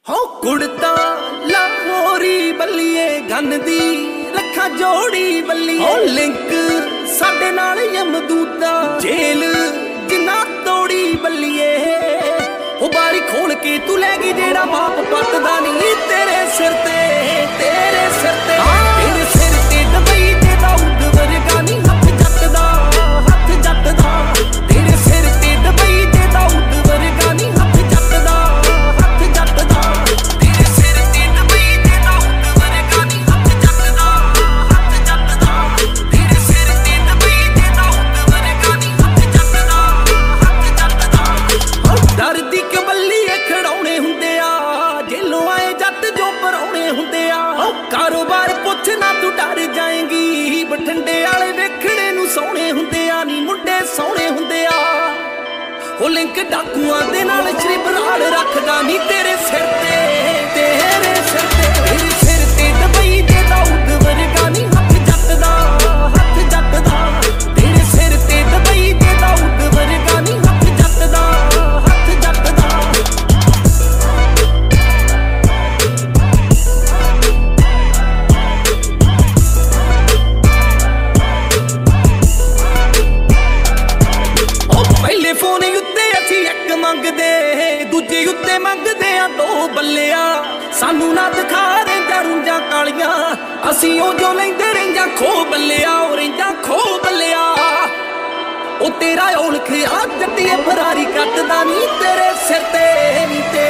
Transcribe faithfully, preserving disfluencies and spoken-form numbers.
ਹੋ ਕੁੜਤਾ ਲਾਹੌਰੀ ਬੱਲੀਏ ਗੰਨ ਦੀ ਰੱਖਾਂ ਜੋੜੀ ਬੱਲੀਏ ਹੋ ਲਿੰਕ ਸਾਡੇ ਨਾਲ ਯਮਦੂਤਾ ਜੇਲ ਜਿੰਨਾ ਤੋੜੀ ਬੱਲੀਏ ਉਹ ਬਾਰੀ ਖੋਲ ਕੇ ਤੂੰ ਲੈ ਗਈ ਜਿਹੜਾ ਬਾਪ ਪੱਤਦਾ ਨਹੀਂ ਤੇਰੇ ਸਿਰ ਤੇ ਤੇਰੇ ਸਿਰ ਤੇ ਤੇਰੇ ਸਿਰ ਤੇ ਦਬਈ ਤੇ ਦਾਊਦ ਵਰਗਾ ਨਹੀਂ ਹੱਥ ਜੱਟ ਦਾ ਹੱਥ ਜੱਟ ਦਾ ਤੇਰੇ ਸਿਰ ਤੇ ਦਬਈ ਤੇ ਦਾਊਦ ਵਰਗਾ ਨਹੀਂ ਹੱਥ ਜੱਟ ਦਾ ਹੱਥ ਜੱਟ ਦਾ ਤੇਰੇ ਸਿਰ ਤੇ ਦਬਈ ਤੇ ਦਾਊਦ ਵਰਗਾ ਨਹੀਂ ਹੱਥ ਜੱਟ ਦਾ ਹੱਥ ਜੱਟ ਦਾ ਤੇਰੇ ਸਿਰ ਤੇ ਦਬਈ ਤੇ ਦਾਊਦ ਵਰਗਾ ਨਹੀਂ ਹੱਥ ਜੱਟ ਦਾ ਹੱਥ ਜੱਟ ਦਾ ਡਰਦੀ ਕਬੱਲੀਏ ਖੜਾਉਣੇ ਹੁੰਦੇ ਆ ਜੇਲੋਂ ਆਏ ਜੱਟ ਜੋ ਪਰਾਉਣੇ ਹੁੰਦੇ ਆ ਕਾਰੋਬਾਰ ਪੁੱਛ ਨਾ ਤੂੰ ਡਰ ਜਾਏਂਗੀ ਬਠਿੰਡੇ ਵਾਲੇ ਵੇਖਣੇ ਨੂੰ ਸੋਹਣੇ ਹੁੰਦੇ ਆ ਨੀ ਮੁੰਡੇ ਸੋਹਣੇ ਹੁੰਦੇ ਆ ਉਹ ਲਿੰਕ ਡਾਕੂਆਂ ਦੇ ਨਾਲ ਸ਼੍ਰੀ ਬਰਾੜ ਰੱਖਦਾ ਨੀ ਤੇਰੇ ਸਿਰ ਤੇ ਤੇਰੇ ਸਿਰ ਤੇ ਤੇਰੇ ਸਿਰ ਤੇ ਦਬਈ ਦੇ ਦਾਊਦ ਵਰਗਾ ਨੀ ਹੱਥ ਜੱਟ ਦਾ ਹੱਥ ਜੱਟ ਦਾ ਤੇਰੇ ਸਿਰ ਤੇ ਦਬਈ ਦੇ ਦਾਊਦ ਵਰਗਾ ਨੀ ਹੱਥ ਜੱਟ ਦਾ ਹੱਥ ਜੱਟ ਦਾ ਪਹਿਲੇ ਫੋਨ ਉੱਤੇ ਅਸੀਂ ਇੱਕ ਮੰਗਦੇ ਦੂਜੇ ਉੱਤੇ ਮੰਗਦੇ ਆ ਦੋ ਬੱਲਿਆ ਸਾਨੂੰ ਨਾ ਦਿਖਾ ਰਹਿੰਦਾ ਰੂੰਜਾਂ ਕਾਲੀਆਂ ਅਸੀਂ ਉਹ ਜੋ ਲੈਂਦੇ ਰਹਿੰਦਾ ਖੋ ਬੱਲਿਆ ਉਹ ਰਹਿੰਦਾ ਖੋ ਬੱਲਿਆ ਉਹ ਤੇਰਾ ਔਲਖ ਆ ਜੱਟੀਏ ਫਰਾਰੀ ਕੱਟਦਾ ਨਹੀਂ ਤੇਰੇ ਸਿਰ ਤੇ ਨੀ ਤੇ